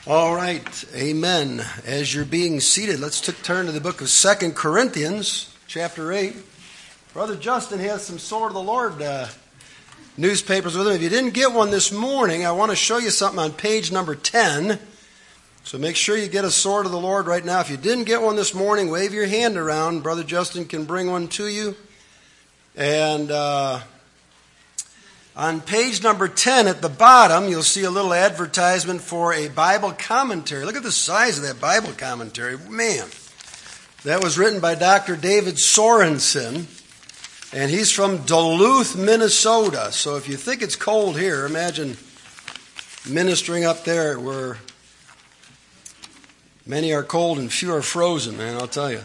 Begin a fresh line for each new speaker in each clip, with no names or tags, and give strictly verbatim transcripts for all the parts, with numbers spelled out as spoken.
All right, amen. As you're being seated, let's t- turn to the book of Second Corinthians, chapter eight. Brother Justin has some Sword of the Lord uh, newspapers with him. If you didn't get one this morning, I want to show you something on page number ten. So make sure you get a Sword of the Lord right now. If you didn't get one this morning, wave your hand around. Brother Justin can bring one to you. And uh, on page number ten at the bottom, you'll see a little advertisement for a Bible commentary. Look at the size of that Bible commentary. Man, that was written by Doctor David Sorensen, and he's from Duluth, Minnesota. So if you think it's cold here, imagine ministering up there where many are cold and few are frozen, man, I'll tell you.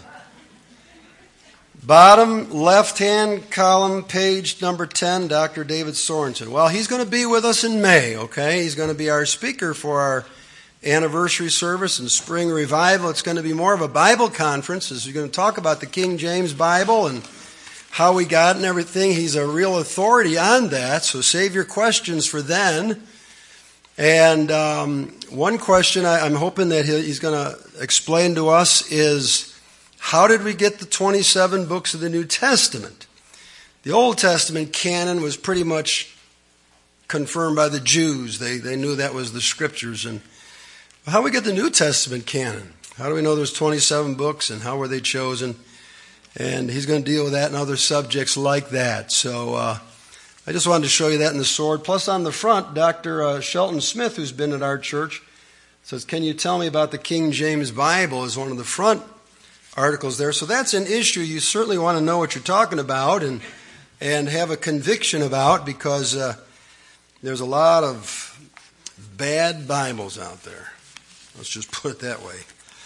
Bottom left-hand column, page number ten, Doctor David Sorensen. Well, he's going to be with us in May, okay? He's going to be our speaker for our anniversary service and spring revival. It's going to be more of a Bible conference, as we're going to talk about the King James Bible and how we got it and everything. He's a real authority on that, so save your questions for then. And um, one question I, I'm hoping that he's going to explain to us is, how did we get the twenty-seven books of the New Testament? The Old Testament canon was pretty much confirmed by the Jews. They they knew that was the Scriptures. And how do we get the New Testament canon? How do we know there's twenty-seven books, and how were they chosen? And he's going to deal with that and other subjects like that. So uh, I just wanted to show you that in the sword. Plus on the front, Doctor Uh, Shelton Smith, who's been at our church, says, "Can you tell me about the King James Bible?" is one of the front articles there. So that's an issue you certainly want to know what you're talking about and and have a conviction about, because uh, there's a lot of bad Bibles out there. Let's just put it that way.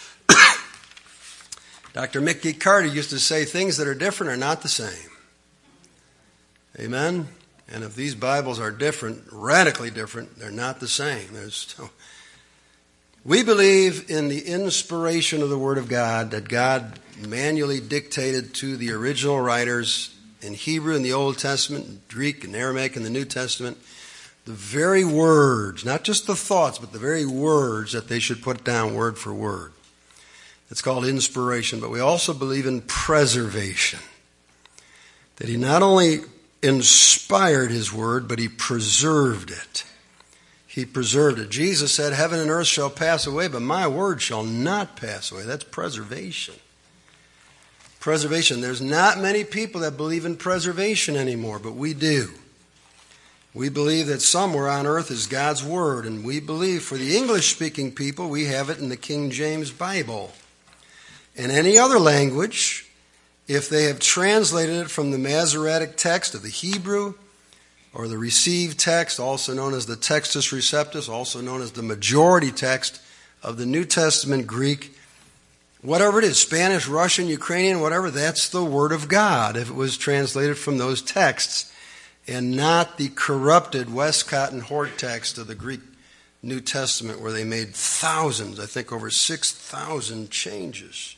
Doctor Mickey Carter used to say, things that are different are not the same. Amen? And if these Bibles are different, radically different, they're not the same. There's so We believe in the inspiration of the Word of God, that God manually dictated to the original writers in Hebrew in the Old Testament, Greek and Aramaic in the New Testament, the very words, not just the thoughts, but the very words that they should put down word for word. It's called inspiration, but we also believe in preservation, that He not only inspired His Word, but He preserved it. He preserved it. Jesus said, heaven and earth shall pass away, but my word shall not pass away. That's preservation. Preservation. There's not many people that believe in preservation anymore, but we do. We believe that somewhere on earth is God's word, and we believe for the English-speaking people, we have it in the King James Bible. In any other language, if they have translated it from the Masoretic text of the Hebrew, or the received text, also known as the Textus Receptus, also known as the majority text of the New Testament Greek, whatever it is, Spanish, Russian, Ukrainian, whatever, that's the Word of God, if it was translated from those texts, and not the corrupted Westcott and Hort text of the Greek New Testament, where they made thousands, I think over six thousand changes.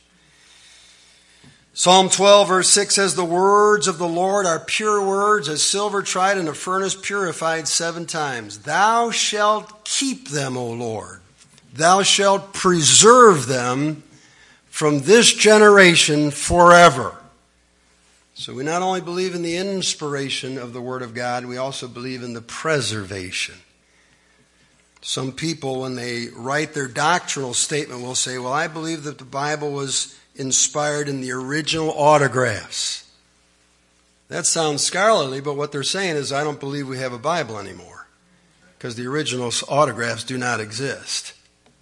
Psalm twelve, verse six says, the words of the Lord are pure words, as silver tried in a furnace, purified seven times. Thou shalt keep them, O Lord. Thou shalt preserve them from this generation forever. So we not only believe in the inspiration of the Word of God, we also believe in the preservation. Some people, when they write their doctrinal statement, will say, well, I believe that the Bible was inspired in the original autographs. That sounds scholarly, but what they're saying is, I don't believe we have a Bible anymore, because the original autographs do not exist.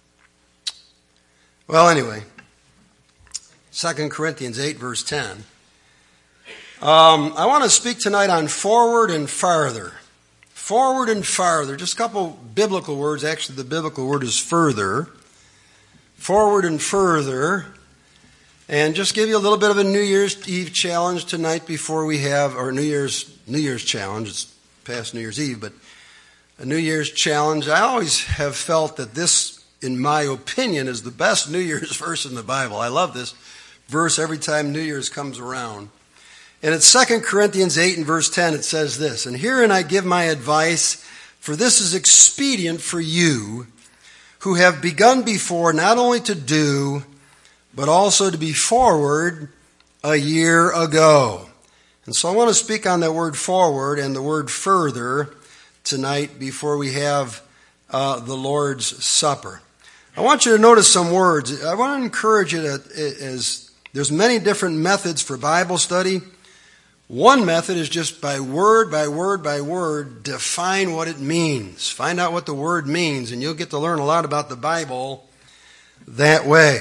Well, anyway, Second Corinthians eight, verse ten. Um, I want to speak tonight on forward and farther. Forward and farther. Just a couple biblical words. Actually, the biblical word is further. Forward and further. And just give you a little bit of a New Year's Eve challenge tonight before we have our New Year's New Year's challenge. It's past New Year's Eve, but a New Year's challenge. I always have felt that this, in my opinion, is the best New Year's verse in the Bible. I love this verse every time New Year's comes around. And it's Second Corinthians eight and verse ten. It says this, and herein I give my advice, for this is expedient for you, who have begun before not only to do, but also to be forward a year ago. And so I want to speak on that word forward and the word further tonight before we have uh, the Lord's Supper. I want you to notice some words. I want to encourage you to, as there's many different methods for Bible study. One method is just by word, by word, by word, define what it means. Find out what the word means, and you'll get to learn a lot about the Bible that way.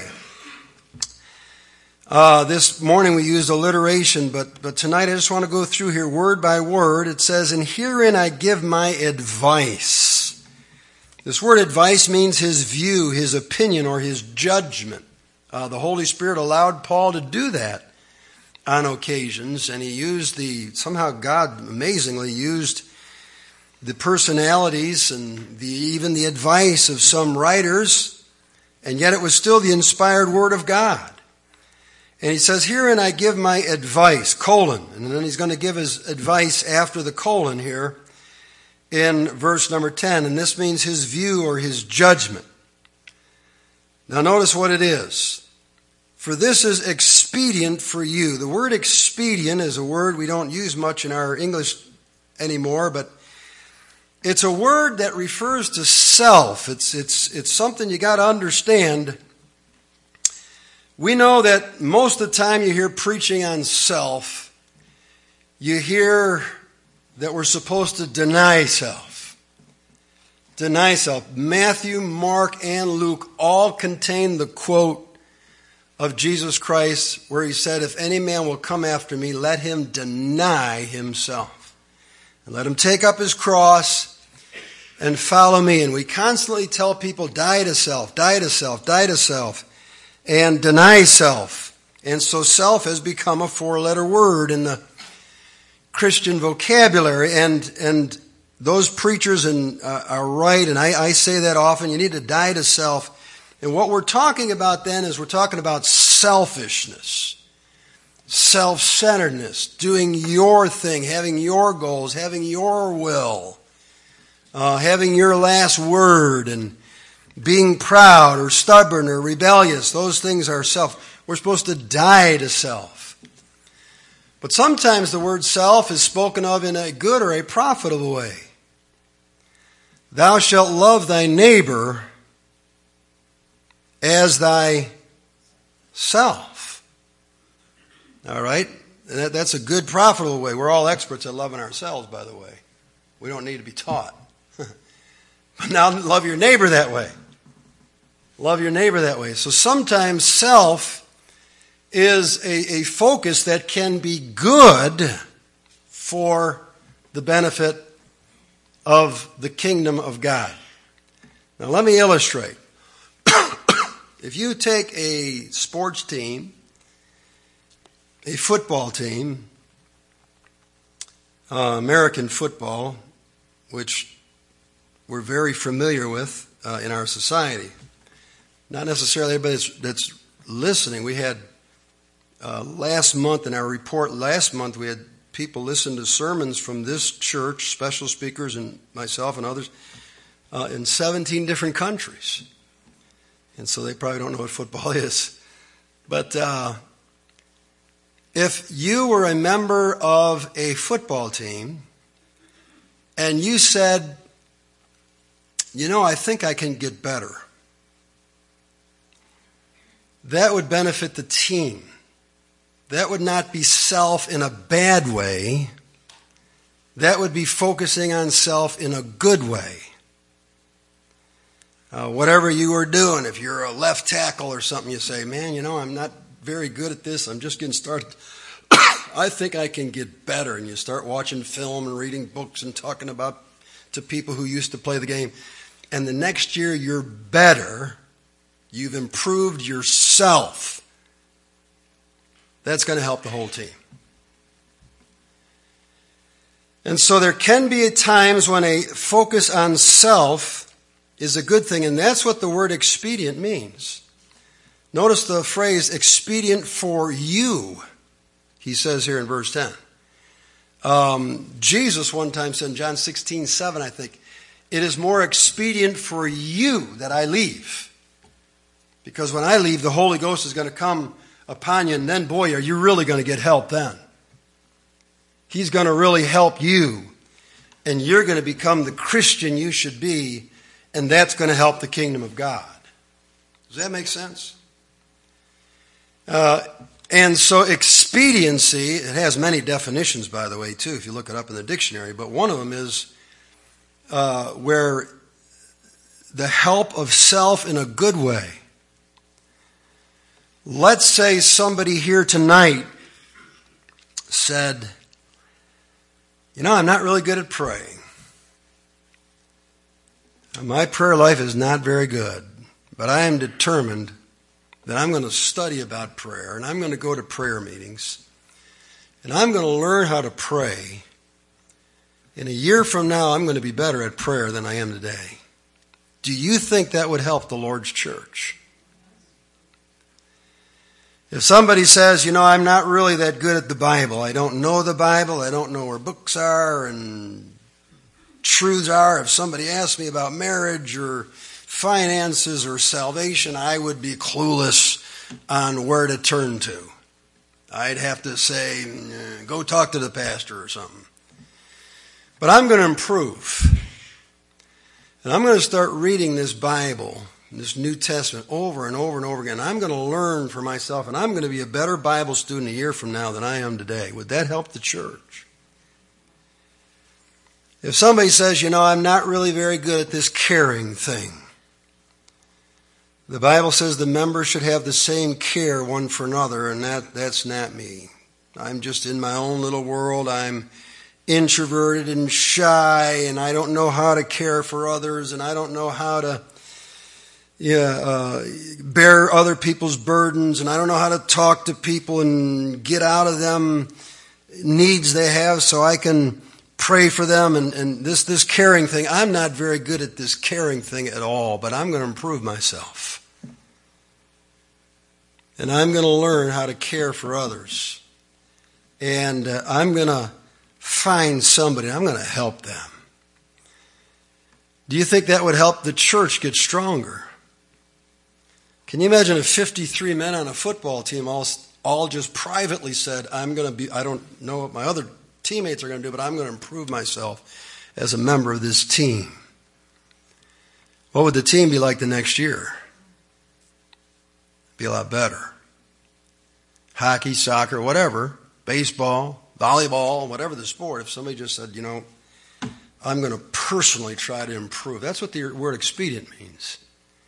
Uh, this morning we used alliteration, but, but tonight I just want to go through here word by word. It says, "And herein I give my advice." This word advice means his view, his opinion, or his judgment. Uh, the Holy Spirit allowed Paul to do that on occasions, and he used the, somehow God amazingly used the personalities and the, even the advice of some writers, and yet it was still the inspired Word of God. And he says, "Herein I give my advice," colon, and then he's going to give his advice after the colon here in verse number ten, and this means his view or his judgment. Now notice what it is. "For this is expedient for you." The word expedient is a word we don't use much in our English anymore, but it's a word that refers to self. It's, it's, it's something you got to understand. We know that most of the time you hear preaching on self, you hear that we're supposed to deny self. Deny self. Matthew, Mark, and Luke all contain the quote of Jesus Christ where he said, "If any man will come after me, let him deny himself. And let him take up his cross and follow me." And we constantly tell people, die to self, die to self, die to self, and deny self. And so self has become a four-letter word in the Christian vocabulary. And and those preachers and, uh, are right, and I, I say that often, you need to die to self. And what we're talking about then is we're talking about selfishness, self-centeredness, doing your thing, having your goals, having your will, uh, having your last word, and being proud or stubborn or rebellious. Those things are self. We're supposed to die to self. But sometimes the word self is spoken of in a good or a profitable way. "Thou shalt love thy neighbor as thyself." All right? And that, that's a good, profitable way. We're all experts at loving ourselves, by the way. We don't need to be taught. But now love your neighbor that way. Love your neighbor that way. So sometimes self is a, a focus that can be good for the benefit of the kingdom of God. Now let me illustrate. If you take a sports team, a football team, uh, American football, which we're very familiar with uh, in our society, not necessarily everybody that's, that's listening. We had uh, last month in our report, last month we had people listen to sermons from this church, special speakers and myself and others, uh, in seventeen different countries. And so they probably don't know what football is. But uh, if you were a member of a football team and you said, "You know, I think I can get better," that would benefit the team. That would not be self in a bad way. That would be focusing on self in a good way. Uh, whatever you are doing, if you're a left tackle or something, you say, "Man, you know, I'm not very good at this. I'm just getting started. I think I can get better." And you start watching film and reading books and talking about to people who used to play the game. And the next year you're better. You've improved yourself. That's going to help the whole team. And so there can be times when a focus on self is a good thing, and that's what the word expedient means. Notice the phrase expedient for you, he says here in verse ten. Um, Jesus one time said in John sixteen seven, I think, it is more expedient for you that I leave. Because when I leave, the Holy Ghost is going to come upon you, and then, boy, are you really going to get help then. He's going to really help you, and you're going to become the Christian you should be, and that's going to help the kingdom of God. Does that make sense? Uh, and so expediency, it has many definitions, by the way, too, if you look it up in the dictionary, but one of them is uh, where the help of self in a good way. Let's say somebody here tonight said, you know, I'm not really good at praying. My prayer life is not very good, but I am determined that I'm going to study about prayer, and I'm going to go to prayer meetings, and I'm going to learn how to pray. In a year from now, I'm going to be better at prayer than I am today. Do you think that would help the Lord's church? If somebody says, you know, I'm not really that good at the Bible, I don't know the Bible, I don't know where books are and truths are. If somebody asks me about marriage or finances or salvation, I would be clueless on where to turn to. I'd have to say, go talk to the pastor or something. But I'm going to improve. And I'm going to start reading this Bible, this New Testament, over and over and over again. I'm going to learn for myself, and I'm going to be a better Bible student a year from now than I am today. Would that help the church? If somebody says, you know, I'm not really very good at this caring thing. The Bible says the members should have the same care one for another, and that, that's not me. I'm just in my own little world. I'm introverted and shy, and I don't know how to care for others, and I don't know how to yeah, uh, bear other people's burdens, and I don't know how to talk to people and get out of them needs they have so I can pray for them. And, and this, this caring thing, I'm not very good at this caring thing at all, but I'm going to improve myself. And I'm going to learn how to care for others. And uh, I'm going to find somebody, I'm going to help them. Do you think that would help the church get stronger? Can you imagine if fifty-three men on a football team all, all just privately said, I'm going to be, I don't know what my other teammates are going to do, but I'm going to improve myself as a member of this team? What would the team be like the next year? Be a lot better. Hockey, soccer, whatever, baseball, volleyball, whatever the sport, if somebody just said, you know, I'm going to personally try to improve. That's what the word expedient means.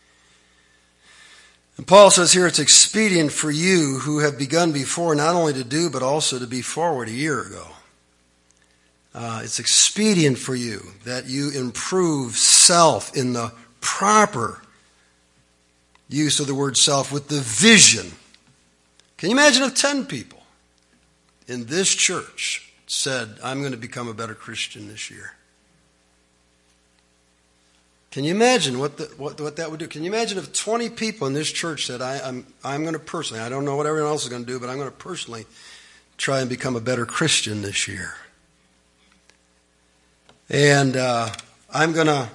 And Paul says here it's expedient for you who have begun before not only to do but also to be forward a year ago. Uh, it's expedient for you that you improve self in the proper use of the word self with the vision. Can you imagine if ten people in this church said, I'm going to become a better Christian this year? Can you imagine what, the, what, what that would do? Can you imagine if twenty people in this church said, I, I'm, I'm going to personally, I don't know what everyone else is going to do, but I'm going to personally try and become a better Christian this year. And uh, I'm going to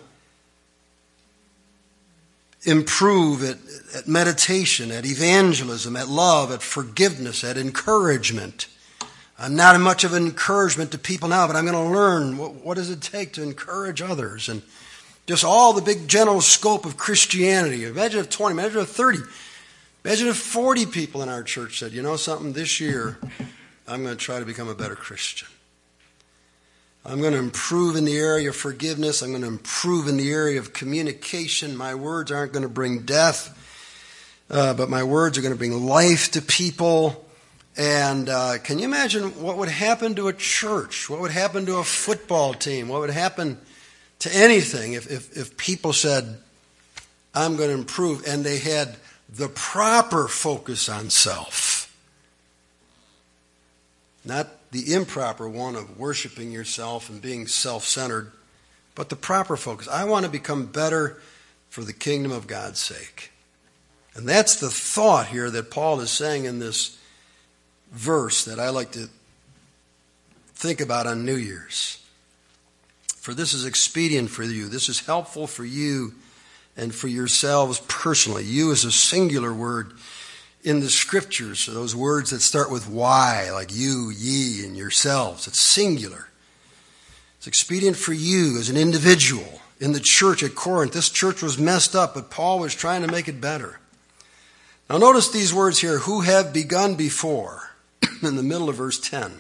improve at, at meditation, at evangelism, at love, at forgiveness, at encouragement. I'm not much of an encouragement to people now, but I'm going to learn what, what does it take to encourage others, and just all the big general scope of Christianity. Imagine if twenty, imagine if thirty, imagine if forty people in our church said, you know something, this year I'm going to try to become a better Christian. I'm going to improve in the area of forgiveness. I'm going to improve in the area of communication. My words aren't going to bring death, uh, but my words are going to bring life to people. And uh, can you imagine what would happen to a church? What would happen to a football team? What would happen to anything if, if, if people said, I'm going to improve, and they had the proper focus on self? Not the improper one of worshiping yourself and being self-centered, but the proper focus. I want to become better for the kingdom of God's sake. And that's the thought here that Paul is saying in this verse that I like to think about on New Year's. For this is expedient for you. This is helpful for you and for yourselves personally. You is a singular word in the Scriptures. So those words that start with Y, like you, ye, and yourselves. It's singular. It's expedient for you as an individual. In the church at Corinth, this church was messed up, but Paul was trying to make it better. Now notice these words here, who have begun before, in the middle of verse ten.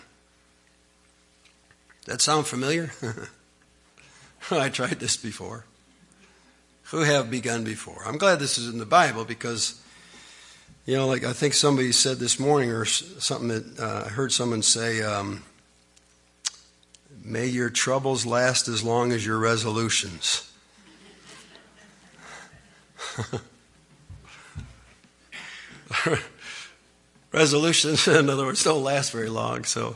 That sound familiar? I tried this before. Who have begun before. I'm glad this is in the Bible because, you know, like I think somebody said this morning or something that uh, I heard someone say, um, may your troubles last as long as your resolutions. Resolutions, in other words, don't last very long, so.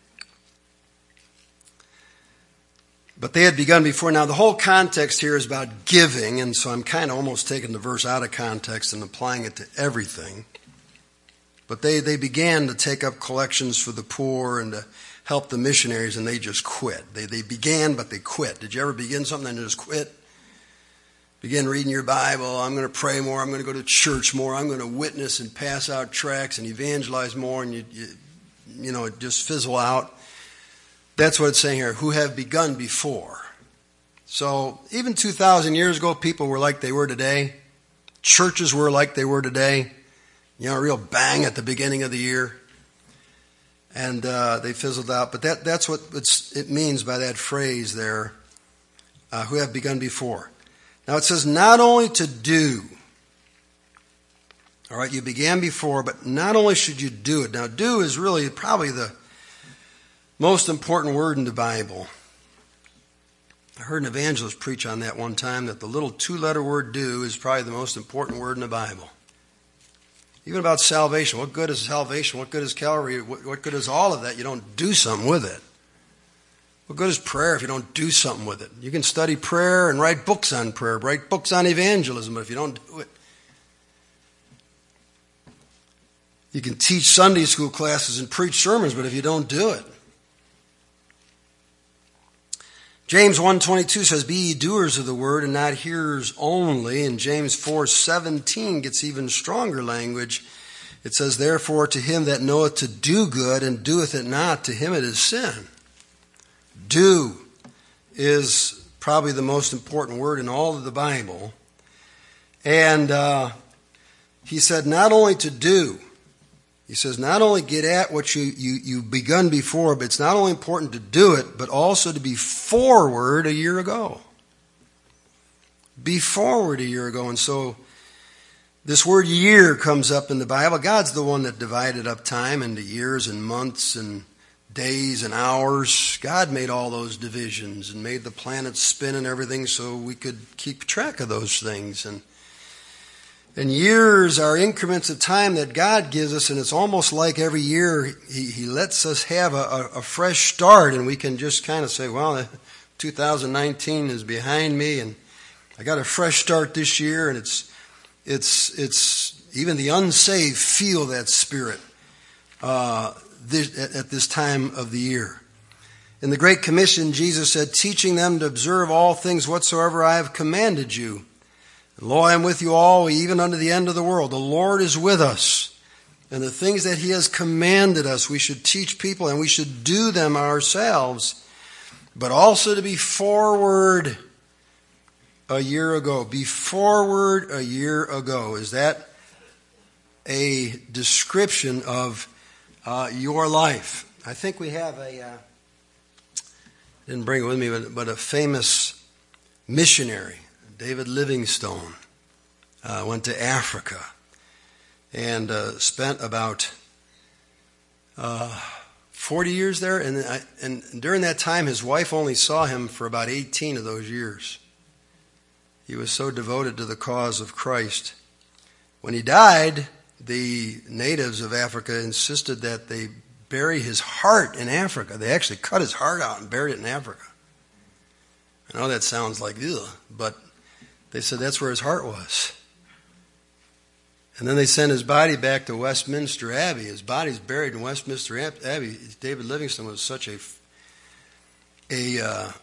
But they had begun before. Now, the whole context here is about giving, and so I'm kind of almost taking the verse out of context and applying it to everything. But they, they began to take up collections for the poor and to help the missionaries, and they just quit. They, they began, but they quit. Did you ever begin something and just quit? Begin reading your Bible. I'm going to pray more. I'm going to go to church more. I'm going to witness and pass out tracts and evangelize more, and you, you, you know, it just fizzle out. That's what it's saying here, who have begun before. So even two thousand years ago, people were like they were today. Churches were like they were today. You know, a real bang at the beginning of the year. And uh, they fizzled out. But that, that's what it's, it means by that phrase there, uh, who have begun before. Now it says not only to do. All right, you began before, but not only should you do it. Now do is really probably the most important word in the Bible. I heard an evangelist preach on that one time, that the little two-letter word do is probably the most important word in the Bible. Even about salvation. What good is salvation? What good is Calvary? What, what good is all of that? You don't do something with it. What good is prayer if you don't do something with it? You can study prayer and write books on prayer, write books on evangelism, but if you don't do it. You can teach Sunday school classes and preach sermons, but if you don't do it. James one twenty-two says, be ye doers of the word and not hearers only. And James four seventeen gets even stronger language. It says, therefore to him that knoweth to do good and doeth it not, to him it is sin. Do is probably the most important word in all of the Bible. And uh, he said not only to do, he says not only get at what you, you, you've begun before, but it's not only important to do it, but also to be forward a year ago. Be forward a year ago. And so this word year comes up in the Bible. God's the one that divided up time into years and months and days and hours. God made all those divisions and made the planets spin and everything so we could keep track of those things. And And years are increments of time that God gives us, and it's almost like every year He, he lets us have a, a, a fresh start, and we can just kind of say, well, two thousand nineteen is behind me, and I got a fresh start this year, and it's it's it's even the unsaved feel that spirit uh, this, at this time of the year. In the Great Commission, Jesus said, teaching them to observe all things whatsoever I have commanded you. Lo, I am with you all, even unto the end of the world. The Lord is with us. And the things that He has commanded us, we should teach people, and we should do them ourselves. But also to be forward a year ago. Be forward a year ago. Is that a description of uh, your life? I think we have a, uh, didn't bring it with me, but, but a famous missionary. David Livingstone uh, went to Africa and uh, spent about uh, forty years there. And, I, and during that time, his wife only saw him for about eighteen of those years. He was so devoted to the cause of Christ. When he died, the natives of Africa insisted that they bury his heart in Africa. They actually cut his heart out and buried it in Africa. I know that sounds like, ugh, but they said that's where his heart was. And then they sent his body back to Westminster Abbey. His body's buried in Westminster Abbey. David Livingstone was such a, a, uh,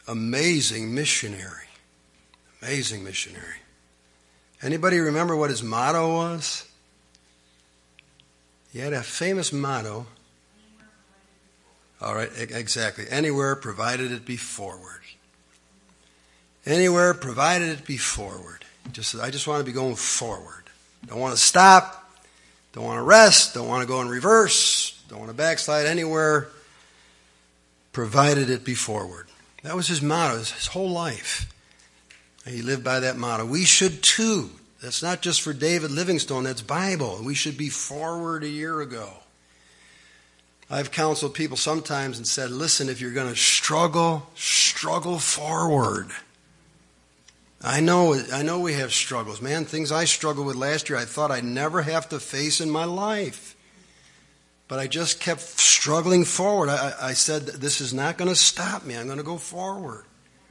amazing missionary. Amazing missionary. Anybody remember what his motto was? He had a famous motto. All right, exactly. Anywhere, provided it be forward. Anywhere, provided it be forward. Just, I just want to be going forward. Don't want to stop. Don't want to rest. Don't want to go in reverse. Don't want to backslide anywhere, provided it be forward. That was his motto his whole life. He lived by that motto. We should too. That's not just for David Livingstone. That's Bible. We should be forward a year ago. I've counseled people sometimes and said, listen, if you're going to struggle, struggle forward. I know, I know we have struggles. Man, things I struggled with last year I thought I'd never have to face in my life. But I just kept struggling forward. I, I said, this is not going to stop me. I'm going to go forward.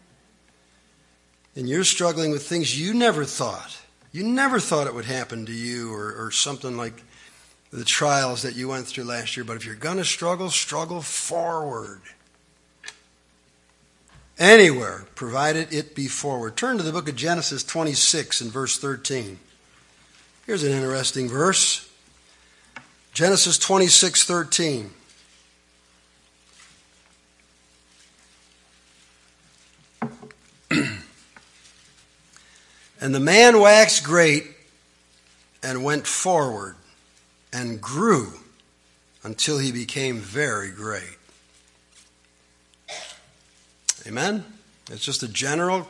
And you're struggling with things you never thought. You never thought it would happen to you or, or something like the trials that you went through last year. But if you're going to struggle, struggle forward. Anywhere, provided it be forward. Turn to the book of Genesis twenty-six and verse thirteen. Here's an interesting verse. Genesis twenty-six thirteen. And the man waxed great and went forward and grew until he became very great. Amen? It's just a general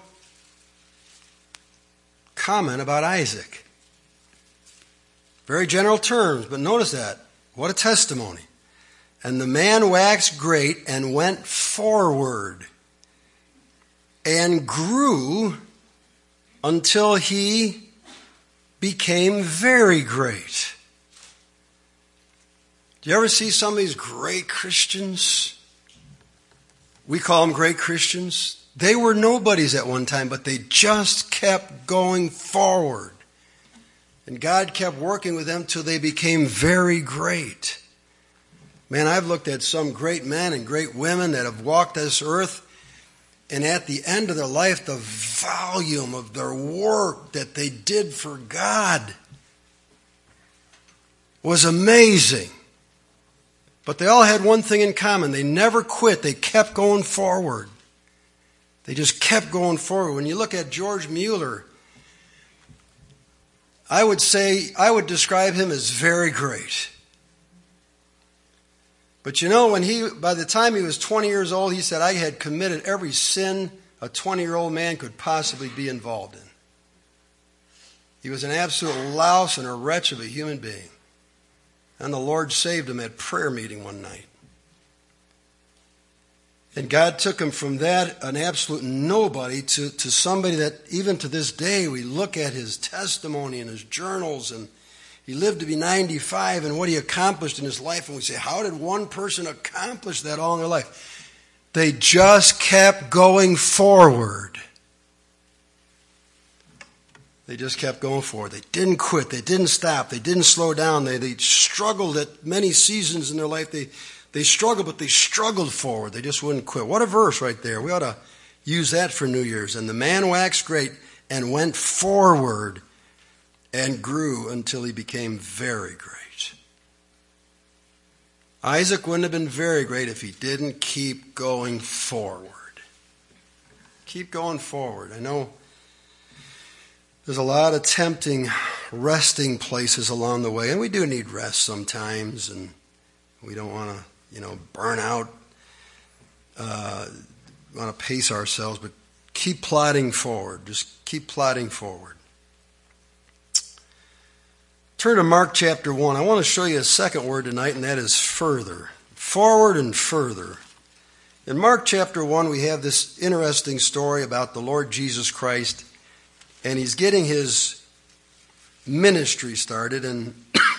comment about Isaac. Very general terms, but notice that. What a testimony. And the man waxed great and went forward and grew until he became very great. Do you ever see some of these great Christians? We call them great Christians. They were nobodies at one time, but they just kept going forward. And God kept working with them till they became very great. Man, I've looked at some great men and great women that have walked this earth, and at the end of their life, the volume of their work that they did for God was amazing. But they all had one thing in common. They never quit. They kept going forward. They just kept going forward. When you look at George Mueller, I would say, I would describe him as very great. But you know, when he, by the time he was twenty years old, he said, I had committed every sin a twenty-year-old man could possibly be involved in. He was an absolute louse and a wretch of a human being. And the Lord saved him at prayer meeting one night. And God took him from that, an absolute nobody, to, to somebody that even to this day we look at his testimony and his journals, and he lived to be ninety-five and what he accomplished in his life. And we say, how did one person accomplish that all in their life? They just kept going forward. They just kept going forward. They didn't quit. They didn't stop. They didn't slow down. They, they struggled at many seasons in their life. They, they struggled, but they struggled forward. They just wouldn't quit. What a verse right there. We ought to use that for New Year's. And the man waxed great and went forward and grew until he became very great. Isaac wouldn't have been very great if he didn't keep going forward. Keep going forward. I know there's a lot of tempting resting places along the way, and we do need rest sometimes, and we don't want to, you know, burn out. Uh, we want to pace ourselves, but keep plodding forward. Just keep plodding forward. Turn to Mark chapter one. I want to show you a second word tonight, and that is further. Forward and further. In Mark chapter one, we have this interesting story about the Lord Jesus Christ, and he's getting his ministry started, and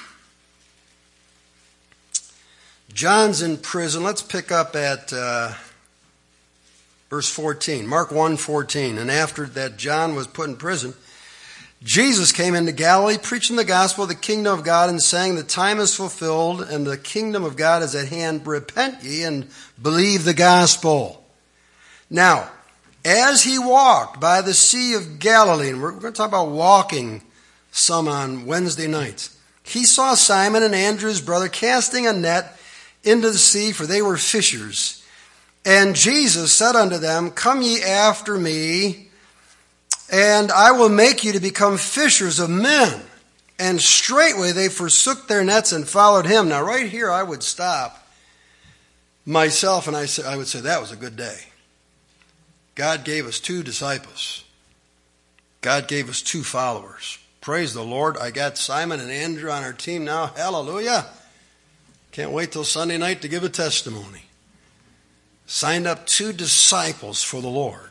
John's in prison. Let's pick up at uh, verse fourteen. Mark one fourteen. And after that John was put in prison, Jesus came into Galilee, preaching the gospel of the kingdom of God, and saying, the time is fulfilled, and the kingdom of God is at hand. Repent ye and believe the gospel. Now, As he walked by the Sea of Galilee, and we're going to talk about walking some on Wednesday nights, he saw Simon and Andrew, his brother, casting a net into the sea, for they were fishers. And Jesus said unto them, Come ye after me, and I will make you to become fishers of men. And straightway they forsook their nets and followed him. Now right here I would stop myself and I, say, I would say that was a good day. God gave us two disciples. God gave us two followers. Praise the Lord. I got Simon and Andrew on our team now. Hallelujah. Can't wait till Sunday night to give a testimony. Signed up two disciples for the Lord.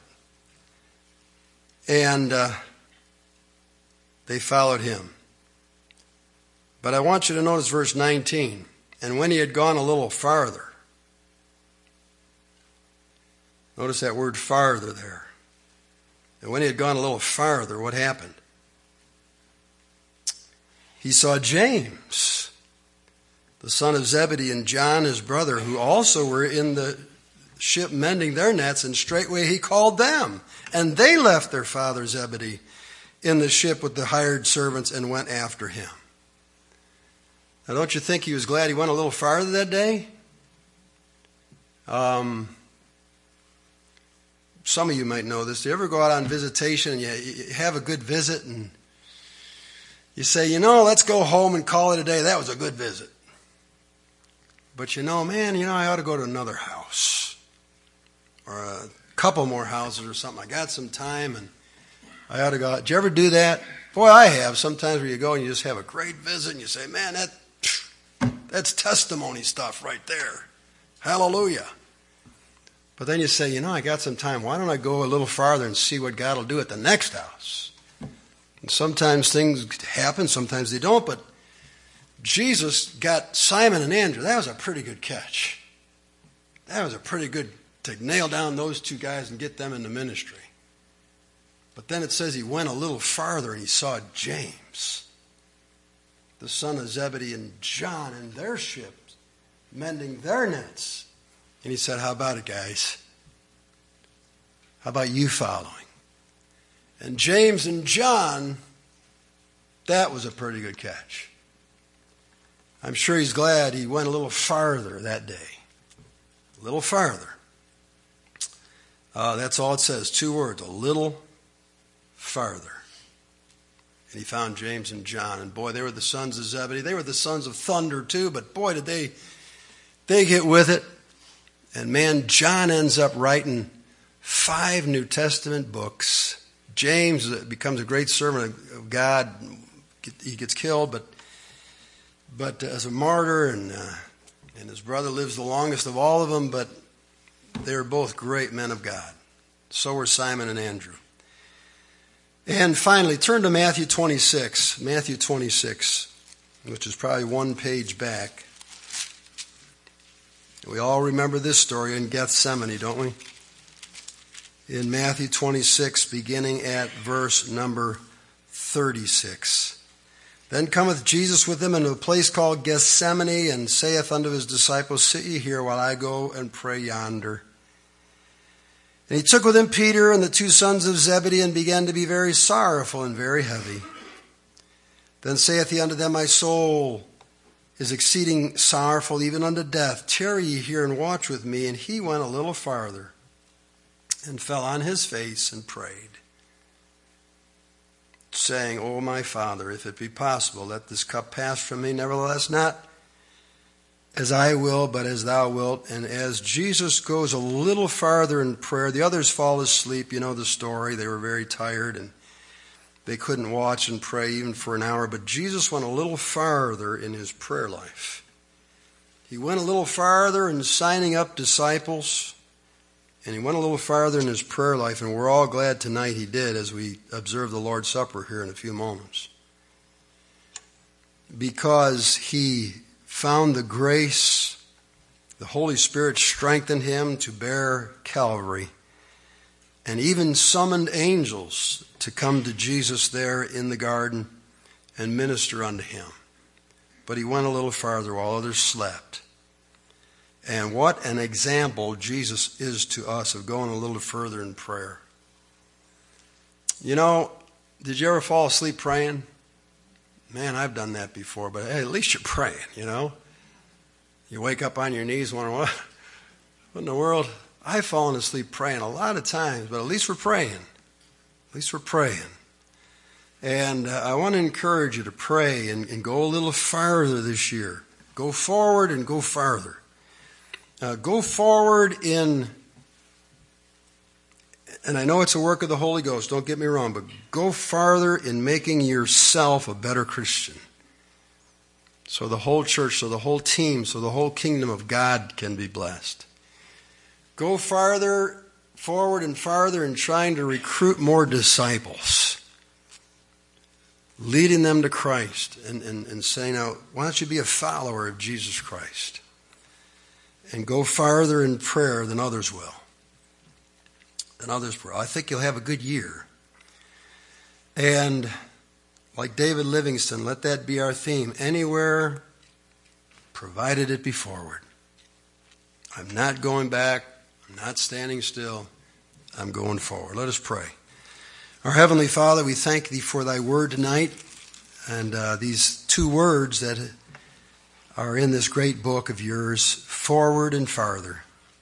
And uh, they followed him. But I want you to notice verse nineteen. And when he had gone a little farther. Notice that word farther there. And when he had gone a little farther, what happened? He saw James, the son of Zebedee, and John, his brother, who also were in the ship mending their nets, and straightway he called them. And they left their father Zebedee in the ship with the hired servants and went after him. Now, don't you think he was glad he went a little farther that day? Um, some of you might know this. Do you ever go out on visitation and you, you have a good visit and you say, you know, let's go home and call it a day. That was a good visit. But you know, man, you know, I ought to go to another house or a couple more houses or something. I got some time and I ought to go out. Did you ever do that? Boy, I have. Sometimes where you go and you just have a great visit and you say, man, that that's testimony stuff right there. Hallelujah. But then you say, you know, I got some time. Why don't I go a little farther and see what God will do at the next house? And sometimes things happen, sometimes they don't. But Jesus got Simon and Andrew. That was a pretty good catch. That was a pretty good to nail down those two guys and get them into ministry. But then it says he went a little farther and he saw James, the son of Zebedee, and John in their ships, mending their nets. And he said, how about it, guys? How about you following? And James and John, that was a pretty good catch. I'm sure he's glad he went a little farther that day. A little farther. Uh, that's all it says. Two words, a little farther. And he found James and John. And boy, they were the sons of Zebedee. They were the sons of thunder too, but boy, did they, they get with it. And man, John ends up writing five New Testament books. James becomes a great servant of God. He gets killed, but but as a martyr, and uh, and his brother lives the longest of all of them. But they were both great men of God. So were Simon and Andrew. And finally, turn to Matthew twenty-six. Matthew twenty-six, which is probably one page back. We all remember this story in Gethsemane, don't we? In Matthew twenty-six, beginning at verse number thirty-six. Then cometh Jesus with them into a place called Gethsemane, and saith unto his disciples, Sit ye here while I go and pray yonder. And he took with him Peter and the two sons of Zebedee, and began to be very sorrowful and very heavy. Then saith he unto them, My soul is exceeding sorrowful, even unto death. Tarry ye here and watch with me. And he went a little farther, and fell on his face and prayed, saying, O my Father, if it be possible, let this cup pass from me. Nevertheless, not as I will, but as thou wilt. And as Jesus goes a little farther in prayer, the others fall asleep. You know the story. They were very tired, and they couldn't watch and pray even for an hour. But Jesus went a little farther in his prayer life. He went a little farther in signing up disciples. And he went a little farther in his prayer life, and we're all glad tonight he did as we observe the Lord's Supper here in a few moments. Because he found the grace, the Holy Spirit strengthened him to bear Calvary, and even summoned angels to come to Jesus there in the garden and minister unto him. But he went a little farther while others slept. And what an example Jesus is to us of going a little further in prayer. You know, did you ever fall asleep praying? Man, I've done that before, but hey, at least you're praying, you know. You wake up on your knees wondering, what, what in the world? I've fallen asleep praying a lot of times, but at least we're praying. At least we're praying. And uh, I want to encourage you to pray and, and go a little farther this year. Go forward and go farther. Uh, go forward in, and I know it's a work of the Holy Ghost, don't get me wrong, but go farther in making yourself a better Christian. So the whole church, so the whole team, so the whole kingdom of God can be blessed. Go farther, forward and farther in trying to recruit more disciples. Leading them to Christ and, and, and saying, now, why don't you be a follower of Jesus Christ? And go farther in prayer than others will. Than others will. I think you'll have a good year. And like David Livingston, let that be our theme. Anywhere, provided it be forward. I'm not going back. I'm not standing still. I'm going forward. Let us pray. Our Heavenly Father, we thank Thee for Thy word tonight and uh, these two words that are in this great book of yours, forward and farther.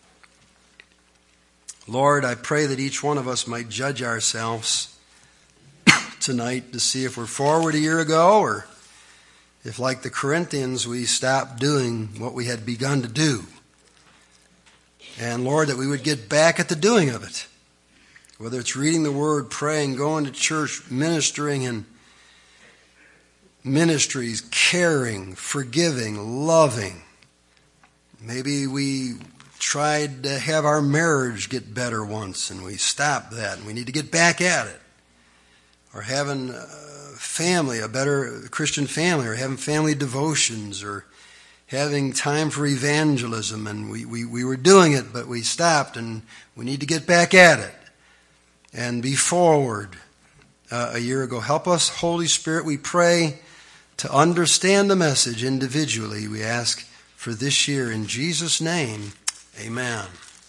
Lord, I pray that each one of us might judge ourselves tonight to see if we're forward a year ago or if, like the Corinthians, we stopped doing what we had begun to do. And Lord, that we would get back at the doing of it. Whether it's reading the Word, praying, going to church, ministering in ministries, caring, forgiving, loving. Maybe we tried to have our marriage get better once and we stopped that and we need to get back at it. Or having a family, a better Christian family, or having family devotions, or having time for evangelism. And we, we, we were doing it, but we stopped and we need to get back at it. And be forward uh, a year ago. Help us, Holy Spirit, we pray, to understand the message individually. We ask for this year in Jesus' name, amen.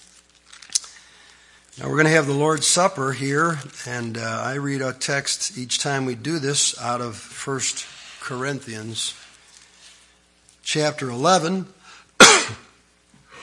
Now we're going to have the Lord's Supper here, and uh, I read a text each time we do this out of First Corinthians chapter eleven.